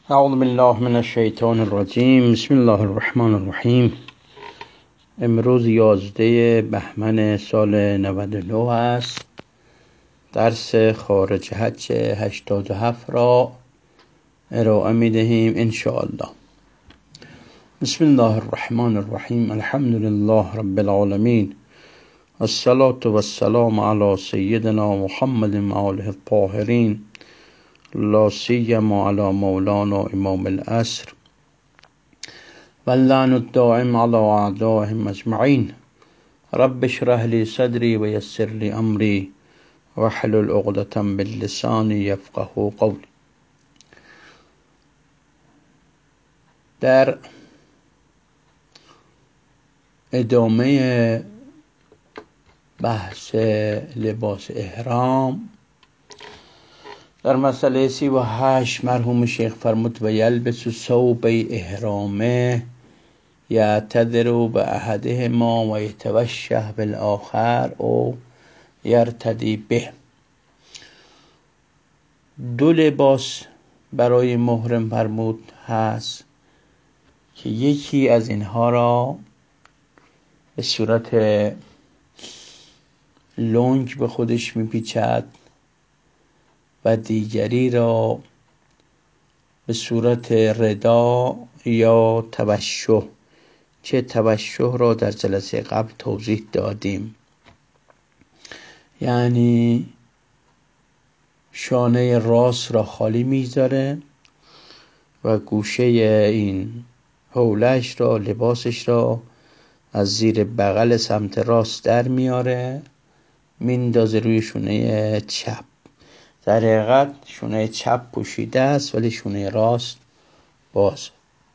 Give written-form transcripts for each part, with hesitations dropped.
اعوذ بالله من الشیطان الرجیم. بسم الله الرحمن الرحیم. امروز 11 بهمن سال 99 است. درس خارج حج 87 را ارائه می دهیم ان شاء الله. بسم الله الرحمن الرحیم. الحمد لله رب العالمین، الصلاة والسلام علی سیدنا محمد و آله الطاهرین، لا سیما علی مولانا امام العصر واللعن الدائم على اعدائهم اجمعین. رب اشرح لي صدری و یسر لي امری واحلل عقدة من لسانی یفقهوا قولی. در ادامه بحث لباس احرام در مسئله 38 مرحوم شیخ فرمود و یلبس ثوب احرامه یعتذر باحدهما و یتوشه بالآخر او یرتدی به. دو لباس برای محرم فرمود هست که یکی از اینها را به صورت لنگ به خودش میپیچد و دیگری را به صورت ردا یا تبشه، که تبشه را در جلسه قبل توضیح دادیم. یعنی شانه راست را خالی میذاره و گوشه این حولش را، لباسش را از زیر بغل سمت راست در میاره، میندازه روی شونه چپ. در حقیقت شونه چپ پوشیده است ولی شونه راست باز.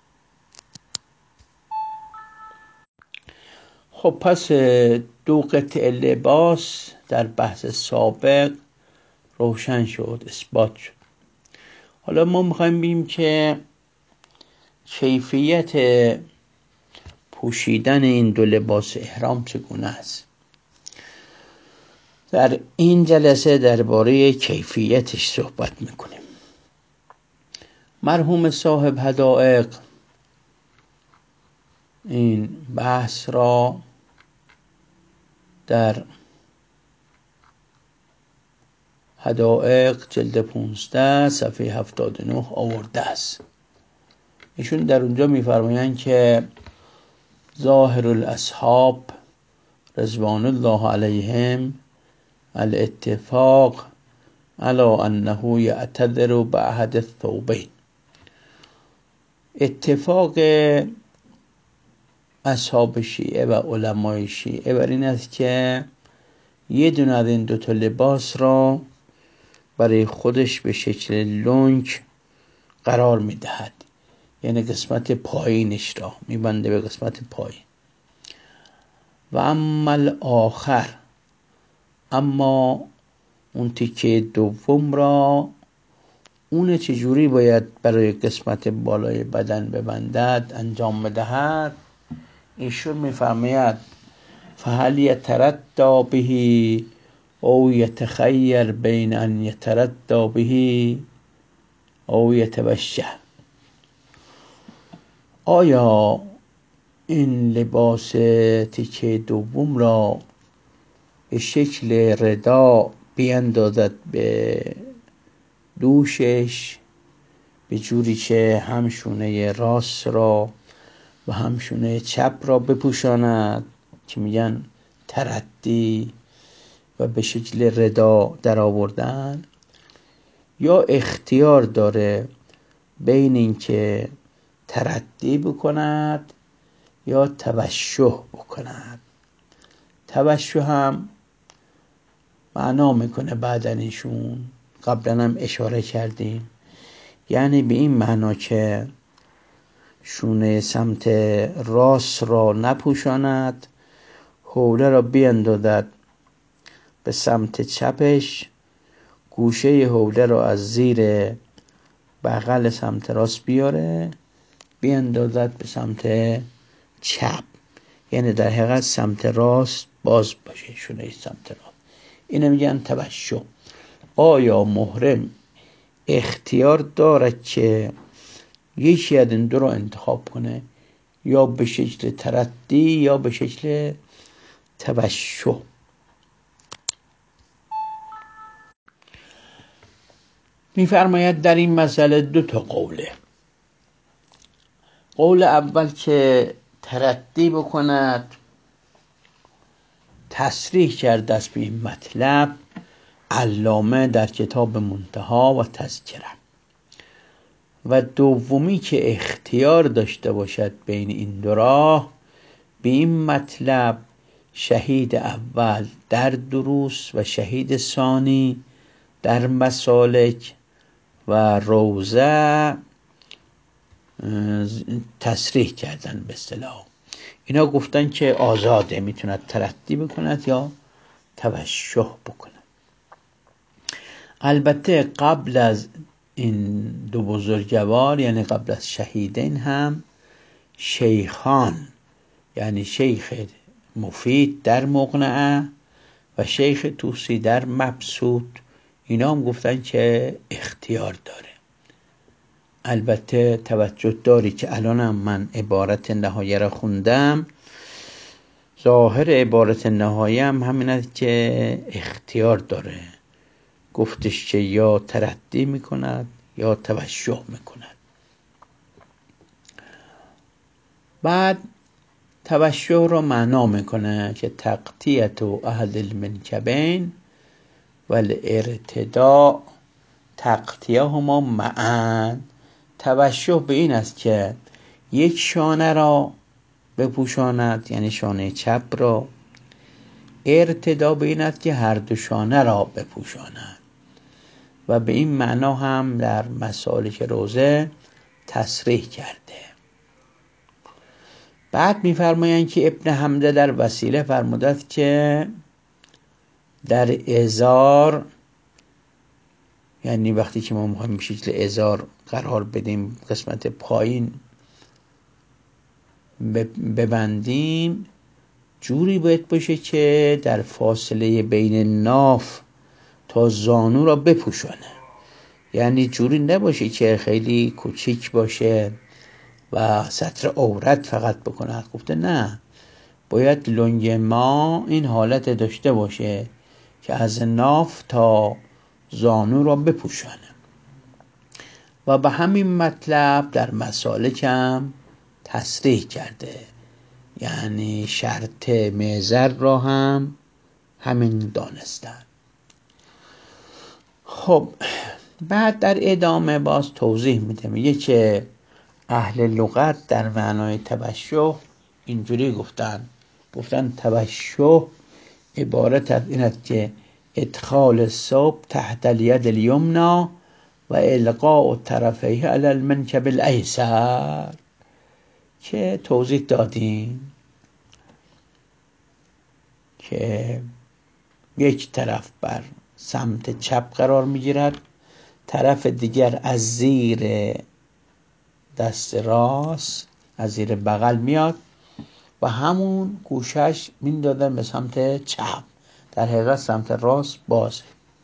خب پس دو قطع لباس در بحث سابق روشن شد، اثبات شد. حالا ما میخوایم بگیم که کیفیت پوشیدن این دو لباس احرام چگونه است. در این جلسه درباره کیفیتش صحبت میکنیم. مرحوم صاحب حدائق این بحث را در حدائق جلد 15 صفحه 79 آورده است. ایشون در اونجا میفرمایند که ظاهر الاصحاب رضوان الله علیهم الاتفاق على انه یعتذر باحد الثوبین. اتفاق اصحاب شیعه و علمای شیعه بر این است که یه دونه از این دوتا لباس را برای خودش به شکل لنگ قرار میدهد، یعنی قسمت پایینش را میبنده به قسمت پایین. و اما الاخر، اما اون تیکه دوم را اون چجوری باید برای قسمت بالای بدن ببندد، انجام بدهد. ایشون میفرماید فهل یتردی به او یتخیر بین ان یتردی به او یتبشه. آیا این لباس تیکه دوم را به شکل ردا بیندازد به دوشش به جوری که هم شونه راست را و هم شونه چپ را بپوشاند که میگن تردی و به شکل ردا در آوردن، یا اختیار داره بین این که تردی بکند یا تبشه بکند. تبشه هم معنا میکنه بعدن ایشون، قبلا هم اشاره کردیم، یعنی به این معنا که شونه سمت راست را نپوشاند، حوله را بیندازد به سمت چپش، گوشه حوله را از زیر بغل سمت راست بیاره بیندازد به سمت چپ، یعنی در حقیقت سمت راست باز باشه شونه سمت راست. اینو میگن تبشه. آیا محرم اختیار دارد که یکی از این دو رو انتخاب کنه، یا به شکل تردی یا به شکل توشح. میفرماید در این مسئله 2 قوله. قول اول که تردی بکند، تصریح کرده است به این مطلب علامه در کتاب منتهی و تذکره. و دومی که اختیار داشته باشد بین این دو راه، به این مطلب شهید اول در دروس و شهید ثانی در مسالک و روضه تصریح کردن. به اصطلاح اینا گفتن که آزاده، میتوند تردی بکند یا توشح بکند. البته قبل از این 2 بزرگوار، یعنی قبل از شهیدین، هم شیخان، یعنی شیخ مفید در مقنعه و شیخ طوسی در مبسوط، اینا هم گفتن که اختیار داره. البته توجه داری که الانم من عبارت نهایه را خوندم، ظاهر عبارت نهایه هم همین است که اختیار داره، گفتش که یا تردی میکند یا توشح میکند. بعد توشح رو معنا میکنه که تقطیعت احد المنکبین و الارتداء تقطیعهما معا. توشح به این است که یک شانه را بپوشاند، یعنی شانه چپ را. ارتداء به این است که هر 2 شانه را بپوشاند و به این معنا هم در مسالک روضه تصریح کرده. بعد می‌فرمایند که ابن حمده در وسیله فرموده که در ازار، یعنی وقتی که ما می‌خوایم به شکل ازار قرار بدیم، قسمت پایین ببندیم، جوری باید باشه که در فاصله بین ناف تا زانو را بپوشانه، یعنی جوری نباشه که خیلی کوچیک باشه و سطر عورت فقط بکنه. گفته نه، باید لنگ ما این حالت داشته باشه که از ناف تا زانو را بپوشانه. و به همین مطلب در مسالک هم تصریح کرده، یعنی شرط میزر را هم همین دانستن. خب بعد در ادامه باز توضیح میده، میگه که اهل لغت در معنای توشح اینجوری گفتن توشح عبارت از این است که ادخال الثوب تحت الید الیمنی و القاء طرفیه علی المنکب الایسر، که توضیح دادیم که یک طرف بر سمت چپ قرار میگیرد، طرف دیگر از زیر دست راست، از زیر بغل میاد و همون گوشش میندازن به سمت چپ، در حقیقت سمت راست بازه.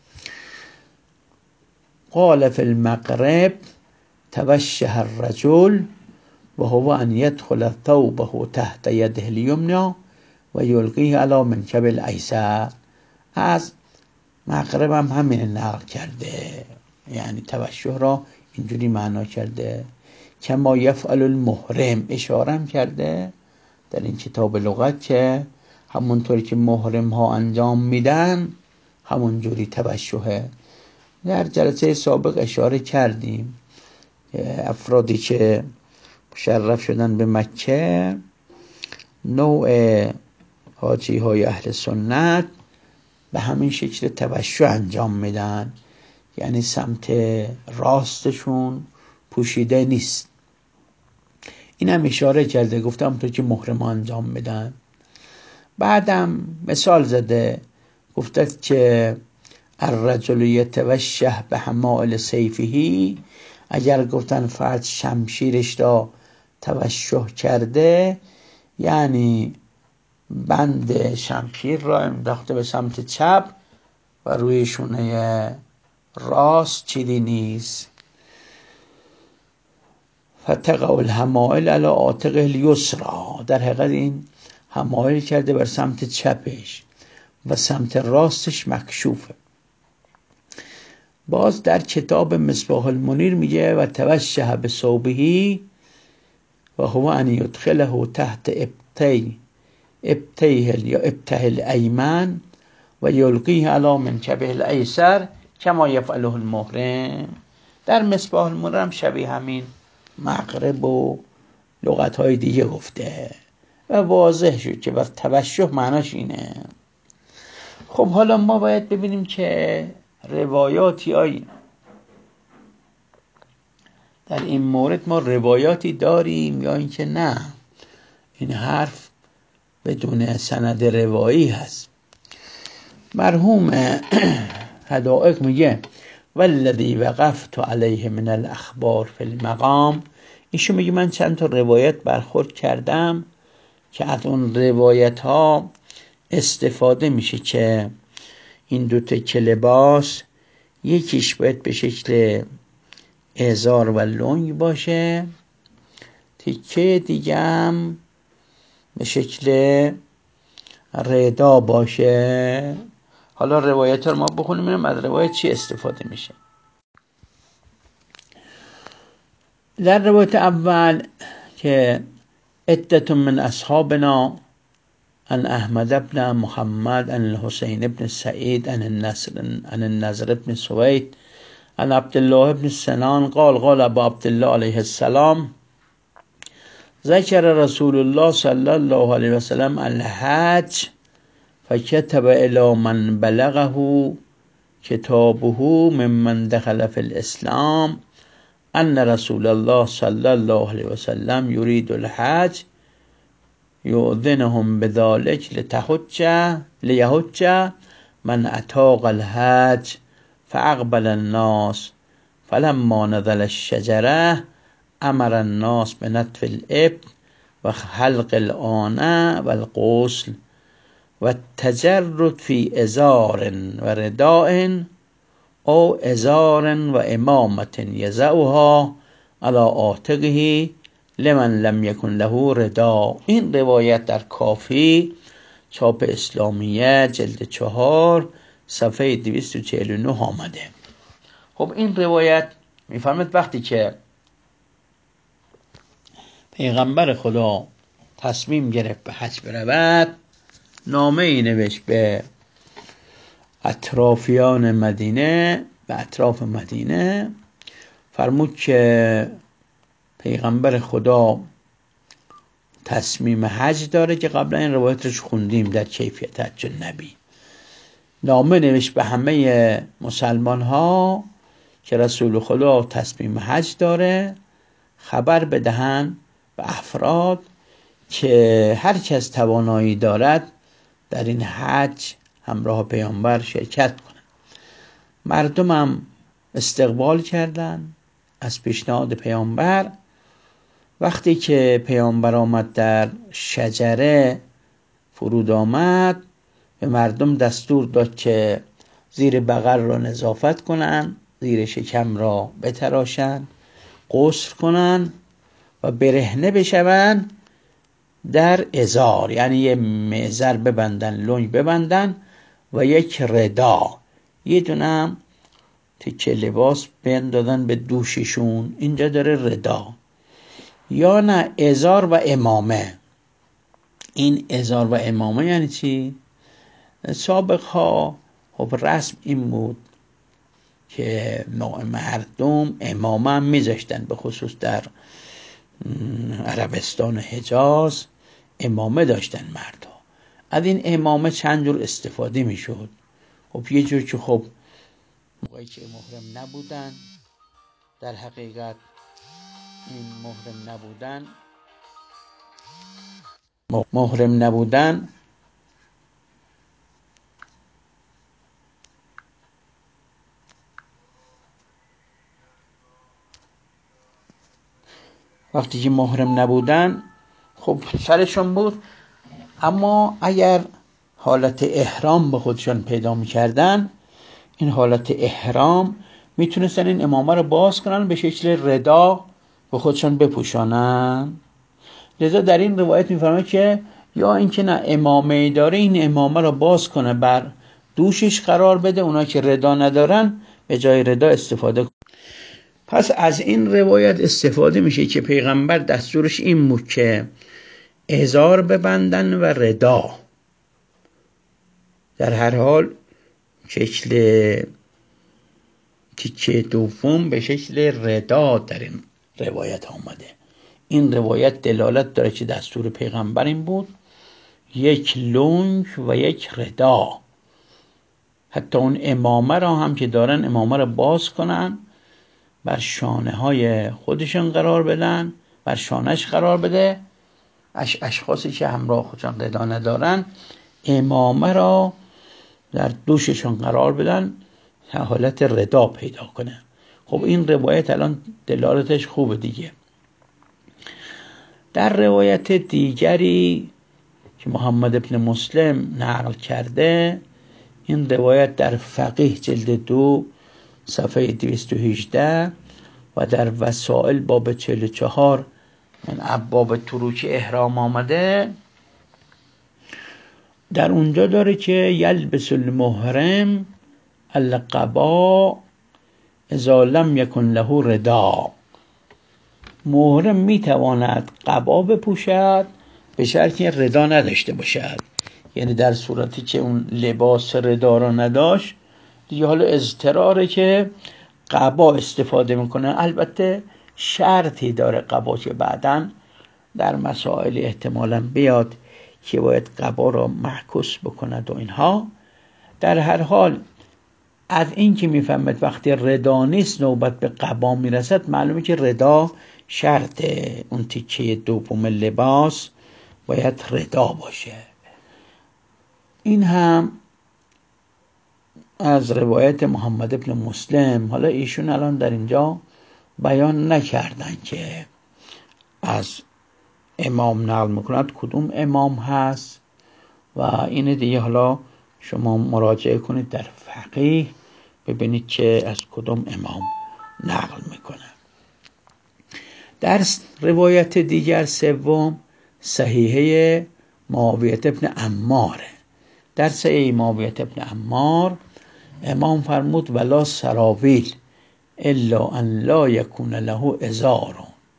قال فی المغرب توشح الرجل و هو ان يدخل ثوبه تحت يده اليمنى و یلقیه علی منکب الایسر. از مغرب هم همین نقل کرده، یعنی توشح را اینجوری معنا کرده کما یفعل المحرم. اشاره کرده در این کتاب لغت که همونطوری که محرم ها انجام میدن همونجوری توشحه. در جلسه سابق اشاره کردیم افرادی که مشرف شدن به مکه، نوع حاجی های اهل سنت به همین شکل توشح انجام میدن، یعنی سمت راستشون پوشیده نیست. این هم اشاره کرده، گفتم تو که محرم انجام میدن. بعدم مثال زده، گفته که الرجل یتوشح به حمائل سیفه، اگر گفتن فرد شمشیرش را توشح کرده، یعنی بند شمشیر را انداخته به سمت چپ و روی شونه راست چیزی نیست. فتقع الحمائل علی عاتق الیسری، در حقیقت این حمائل کرده بر سمت چپش و سمت راستش مکشوفه. باز در کتاب مصباح المنیر میگه و توجه به ثوبه و هو ان یدخله تحت ابطیه یا ابطه الایمن و یلقیه علی منکبه الایسر کما یفعله المحرم. در مصباح المنیر هم شبیه همین مغرب و لغت‌های دیگه گفته و واضح شد که بر توجه معناش اینه. خب حالا ما باید ببینیم که روایاتی در این مورد ما روایاتی داریم یا اینکه نه، این حرف بدون سند روایی هست. مرحوم حدائق میگه والذی وقفت علیه من الاخبار فی المقام، ایشون میگه من چند تا روایت برخورد کردم که از اون روایت ها استفاده میشه که این دو تکه لباس یکیش باید به شکل ازار و لنگ باشه، تکه دیگه هم به شکل ردا باشه. حالا روایت رو ما بخونیم ببینیم از روایت چی استفاده میشه. در روایت اول که عدة من اصحابنا عن احمد بن محمد عن الحسین بن سعید عن النضر بن سوید عن عبدالله بن سنان قال ابو عبدالله علیه السلام ذکر رسول الله صلی الله علیه وسلم الحج فكتب الى من بلغه کتابه ممن دخل في الاسلام ان رسول الله صلی الله علیه وسلم یرید الحج یؤذنهم بذلك لیحج من اطاق الحج فاقبل الناس فلما نزل الشجره امر الناس بنتف الابل و حلق الآنة و الغسل و التجرد فی ازار و رداء او ازار و امامت یضعها علی عاتقه لمن لم یکن له ردا. این روایت در کافی چاپ اسلامیه جلد 4 صفحه 249 آمده. خب این روایت میفرماید وقتی که پیغمبر خدا تصمیم گرفت به حج برود، نامه ای نوشت به اطرافیان مدینه، به اطراف مدینه، فرمود که پیغمبر خدا تصمیم حج داره که قبلا این روایتش خوندیم در کیفیت حج النبی. نامه نوشت به همه مسلمان ها که رسول خدا تصمیم حج داره، خبر بدهن به افراد که هر کس توانایی دارد در این حج همراه پیامبر شرکت کنند. مردم هم استقبال کردن از پیشنهاد پیامبر. وقتی که پیامبر آمد در شجره فرود آمد، به مردم دستور داد که زیر بغل را نظافت کنن، زیر شکم را بتراشن، غسل کنن و برهنه بشون در ازار، یعنی یه معزر ببندن، لنگ ببندن و یک ردا، یه دونم تکه لباس بندادن به دوششون، اینجا داره ردا، یا نه ازار و امامه. این ازار و امامه یعنی چی؟ سابق ها خب رسم این بود که مردم امامه هم میذاشتن، به خصوص در عربستان و حجاز امامه داشتن مردم. از این امامه چند جور استفاده میشد. خب یه جور که خب موقعی که محرم نبودن، در حقیقت این محرم نبودن وقتی که محرم نبودن خب سرشون بود، اما اگر حالت احرام به خودشون پیدا میکردن، این حالت احرام میتونستن این امامه رو باز کنن به شکل ردا به خودشان بپوشانن. لذا در این روایت میفرمه که یا اینکه نه امامه داره این امامه را باز کنه بر دوشش قرار بده، اونا که ردا ندارن به جای ردا استفاده کنه. پس از این روایت استفاده میشه که پیغمبر دستورش این بود که ازار ببندن و ردا. در هر حال شکل تیکه دوم به شکل ردا در این روایت آمده. این روایت دلالت داره که دستور پیغمبر این بود یک لنگ و یک ردا. حتی اون امامه را هم که دارن امامه را باز کنن، بر شانه های خودشون قرار بدن، بر شانش قرار بده. اشخاصی که همراه خودشون ردا ندارن امامه را در دوششون قرار بدن، حالت ردا پیدا کنه. خب این روایت الان دلالتش خوبه دیگه. در روایت دیگری که محمد ابن مسلم نقل کرده، این روایت در فقیه جلد 2 صفحه 218 و در وسائل باب 44 من ابواب تروک احرام آمده، در اونجا داره که یلبس المحرم القبا اذا لم یکن له ردا. محرم میتواند قبا بپوشد به شرطی که ردا نداشته باشد. یعنی در صورتی که اون لباس ردا را نداشت دیگه حالا اضطراره که قبا استفاده میکنه. البته شرطی داره قبا که بعداً در مسائل احتمالاً بیاد که باید قبا را معکوس بکند و اینها. در هر حال از این که میفهمد وقتی ردا نیست نوبت به قبا میرسد، معلومه که ردا شرطه. اون تیکه دوم لباس باید ردا باشه. این هم از روایت محمد ابن مسلم. حالا ایشون الان در اینجا بیان نکردن که از امام نقل میکند کدوم امام هست و این دیگه حالا شما مراجعه کنید در فقیه ببینید که از کدوم امام نقل میکنه. در روایت دیگر سوم صحیحه معاویه ابن عماره. در صحیح معاویه ابن عمار امام فرمود ولا سراویل الا ان لا یکون له ازار.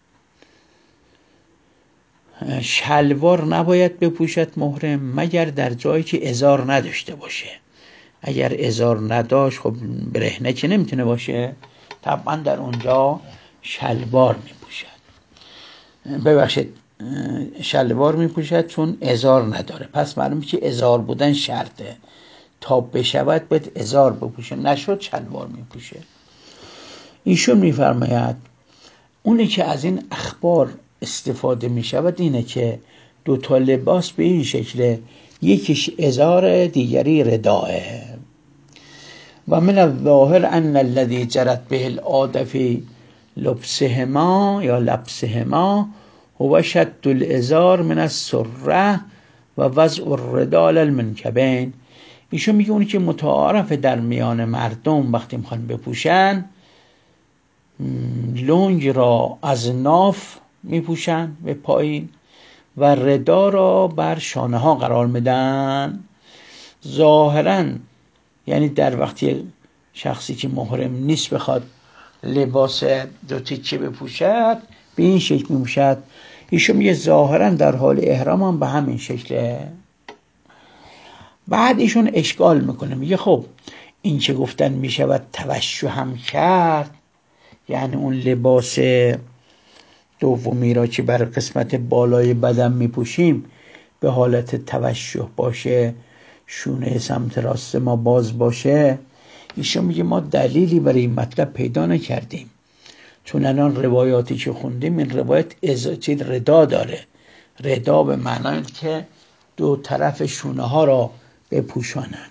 شلوار نباید بپوشد محرم مگر در جایی که ازار نداشته باشه. اگر ازار نداشت خب برهنه که نمیتونه باشه، طبعا در اونجا شلوار میپوشد. ببخشید شلوار میپوشد چون ازار نداره. پس معلومه که ازار بودن شرطه، تا بشود باید ازار بپوشه، نشد شلوار میپوشه. ایشون میفرماید اونی که از این اخبار استفاده میشود اینه که دو تا لباس به این شکله، یکیش ازار دیگری رداه. و من الظاهر ان الذي جرت به العاده فی لبسهما یا لبسهما هو شد الازار من السره و وضع الردال المنکبین. ایشون میگه اونی که متعارف در میان مردم وقتی میخوان بپوشن لنگ را از ناف میپوشن به پایین و ردا را بر شانه ها قرار میدن. ظاهرا یعنی در وقتی شخصی که محرم نیست بخواد لباس دو تیکه بپوشد به این شکل میپوشد. ایشون میگه ظاهرا در حال احرام هم به همین شکله. بعد ایشون اشکال میکنه، میگه خب این که گفتن میشود توشح هم کرد، یعنی اون لباس دومی را که بر قسمت بالای بدن میپوشیم به حالت توشح باشه، شونه سمت راست ما باز باشه. ایشون میگه ما دلیلی برای این مطلب پیدا نکردیم، چون الان روایاتی که خوندیم این روایت ردا داره. ردا به معنی که دو طرف شونه ها را بپوشانن.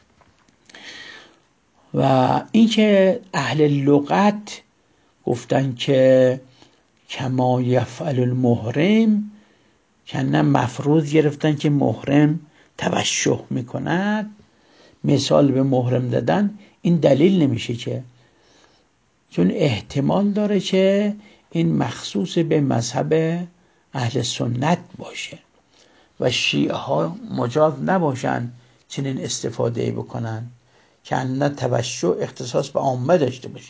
و این که اهل لغت گفتن که کما یفعل المحرم، کنه مفروض گرفتن که محرم توشح میکند، مثال به محرم دادن. این دلیل نمیشه که، چون احتمال داره که این مخصوص به مذهب اهل سنت باشه و شیعه ها مجاز نباشن چنین استفاده بکنن که نه توشع اختصاص به عامه داشته باشه.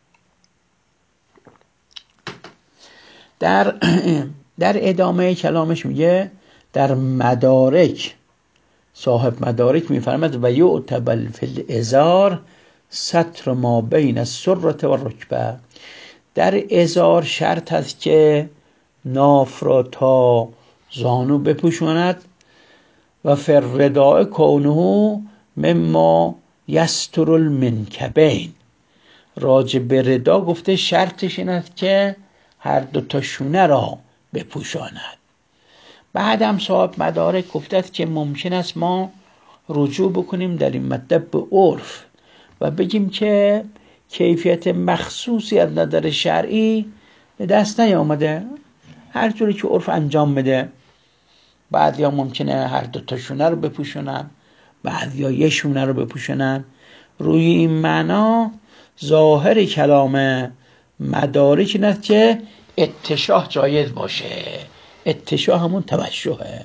در ادامه کلامش میگه در مدارک، صاحب مدارک میفرماد و یعتبر فی الازار ستر ما بین السره و الرکبه. در ازار شرط است که ناف را تا زانو بپوشاند و فی الرداء کونه مما یستر المنکبین. راجع به ردا گفته شرطش این است که هر دو تا شونه را بپوشاند. بعدم صاحب مدارک گفته که ممکن است ما رجوع بکنیم در این مطلب به عرف و بگیم که کیفیت مخصوصی از نظر شرعی به دست نیامده، هر جوری که عرف انجام بده. بعضیا ممکنه هر دو تا شونه رو بپوشونن، بعضیا یه شونه رو بپوشونن. روی این معنا ظاهر کلام مدارک این است که اتشاح جایز باشه. اتشاح همون توشحه.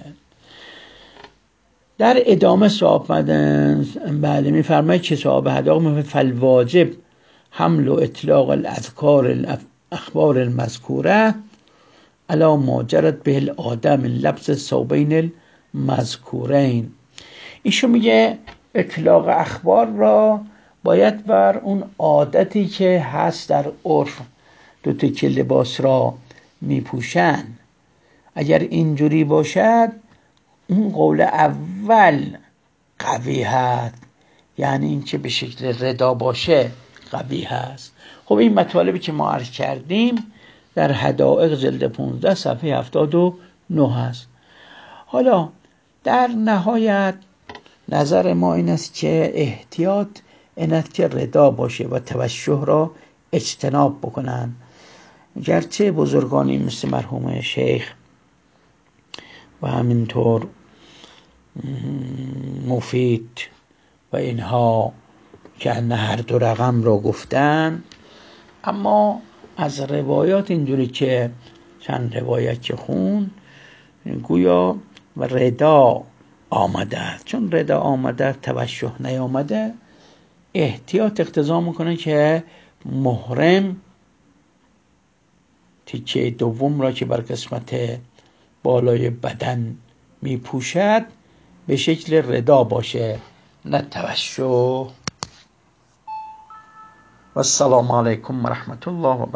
در ادامه صاحب بله میفرماید که صاحب هداق میفرماید فالواجب حمل و اطلاق الاخبار المذکوره علی ما جرت به العاده من لبس الثوبین المذکورین. ایشون میگه اطلاق اخبار را باید بر اون عادتی که هست در عرف، دو تکه لباس را میپوشن، اگر اینجوری باشد اون قول اول قوی هست، یعنی این که به شکل ردا باشه قوی هست. خب این مطالبی که ما عرض کردیم در حدائق جلد 15 صفحه 79 هست. حالا در نهایت نظر ما این است که احتیاط این است که ردا باشه و توشح را اجتناب بکنن. گرچه بزرگانی مثل مرحوم شیخ و همینطور مفید و اینها که هر دو رقم را گفتن، اما از روایات اینجوری که چند روایت که خون گویا و ردا آمده است. چون ردا آمده توشح نیامده، احتیاط اقتضا میکنه که محرم تیکه دوم را که بر قسمت بالای بدن می پوشد به شکل ردا باشه، نه توشح. و السلام علیکم و رحمت الله و